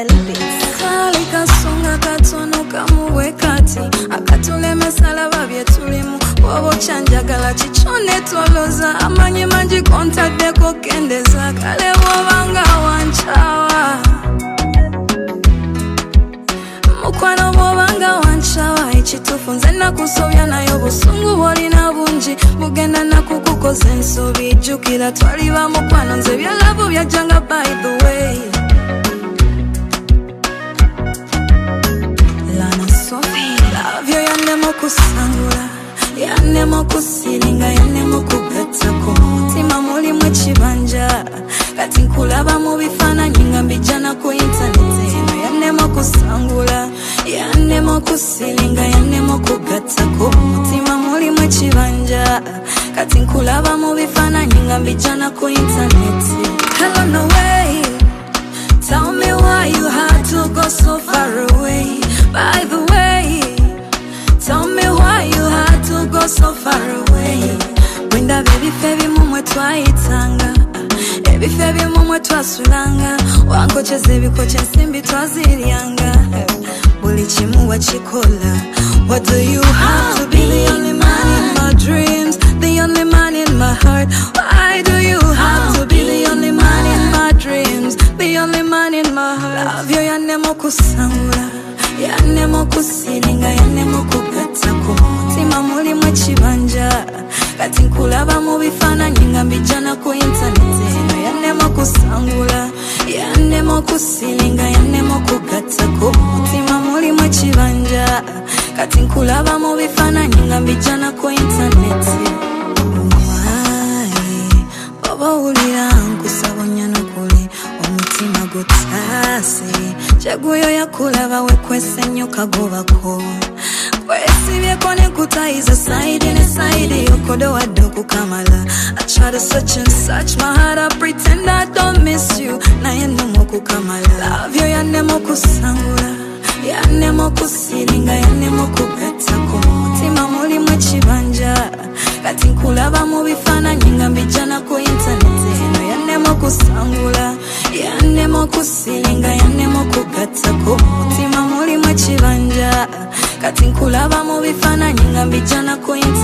Elvis. Kali kasonga katono kamuwe kati akatule mesala babye tulimu wobo chanjagala chichone toloza amanye manji kontade ko kendeza kale wobanga wanchawa mukwano bobanga wanchawa ichitufunze nakusobya nayo busungu boli na bunji bugenda nakukukoza ensobi jukira twaliba mukwano nze byalabo byajanga by the way. Love you yanemo kusangula yanemo kusilinga yanemo kugatako mutima muli mwe chibanja kati nkulaba mu bifaananyi nga mbijana ku internet eno yanemo kusangula yanemo kusilinga yanemo kugatako mutima muli mwe chibanja kati nkulaba mu bifaananyi nga mbijana ku internet. Hello, no way, tell me why you had to go so far away. By the way, tell me why you had to go so far away. When the baby febi mumwe twaitanga ebi febi mumwe twasulanga wangocheze bikoche nsimbi twazirianga buli chimu wachikola. What do you have to be the only man in my dreams, the only man in my heart? Why do you have to be the only man in my dreams, the only man in my heart? Love you yanemo kusangula yanemo kusilinga yanemo kugatako mutima muli mwe chibanja kati nkulaba mu bifaananyi nga mbijana ku internet eno yanemo kusangula yanemo kusilinga yanemo kugatako mutima muli mwe chibanja kati nkulaba mu bifaananyi nga mbijana ku internet. Baba ulira nkusabonya nokuli omutima gutase chaguyo yakulaba wekwese nyoka gobako kwesibyeko nekutayiza side ne side yokodo wadde okukamala. I try to search and search my heart, I pretend I don't miss you naye nnomu okukamala. Love you yanemo kusangula yanemo kusilinga yanemo kugatako mutima muli mwe chibanja kati nkulaba mu bifaananyi nga mbijana ku internet eno yanemo kusangula yanemo kusilinga yanemo kugatako mutima muli mwe chibanja kati nkulaba mu bifaananyi nga mbijana ku internet.